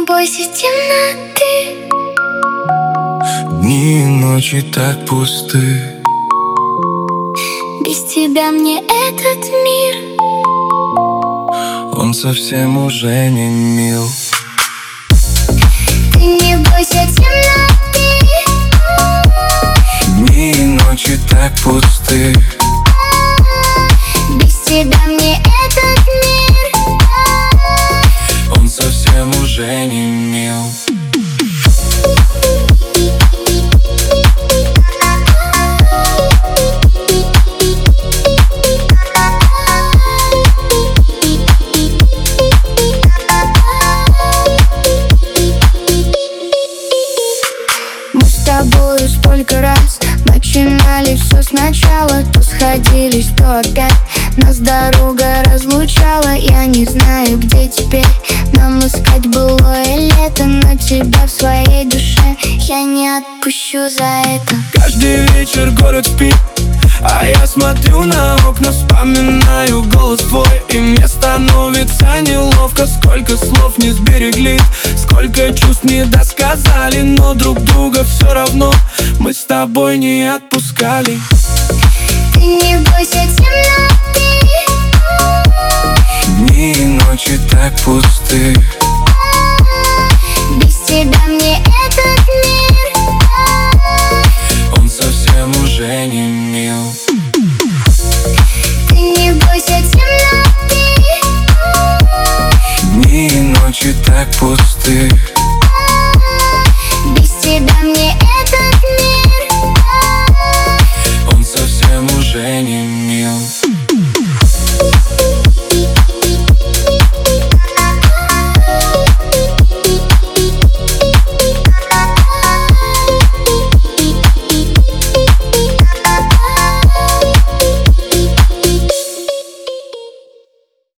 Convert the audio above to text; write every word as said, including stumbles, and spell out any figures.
бойся темноты. Дни и ночи так пусты. Без тебя мне этот мир, он совсем уже не мил. ты не бойся темноты. Дни и ночи так пусты. Без тебя мне этот мир, он совсем уже не мил. Мы с тобою сколько раз начинали все сначала, то сходились, то опять нас дорога разлучала. Я не знаю, где теперь нам искать былое лето, но тебя в своей душе я не отпущу за это. Каждый вечер город спит, а я смотрю на окна, вспоминаю голос твой, и мне становится неловко. Сколько слов не сберегли, сколько чувств не досказали, но друг друга все равно мы с тобой не отпускали. Ты не бойся темноты. Дни и ночи так пусты. Без тебя мне этот мир, он совсем уже не мил. ты не бойся темноты. Дни и ночи так пусты.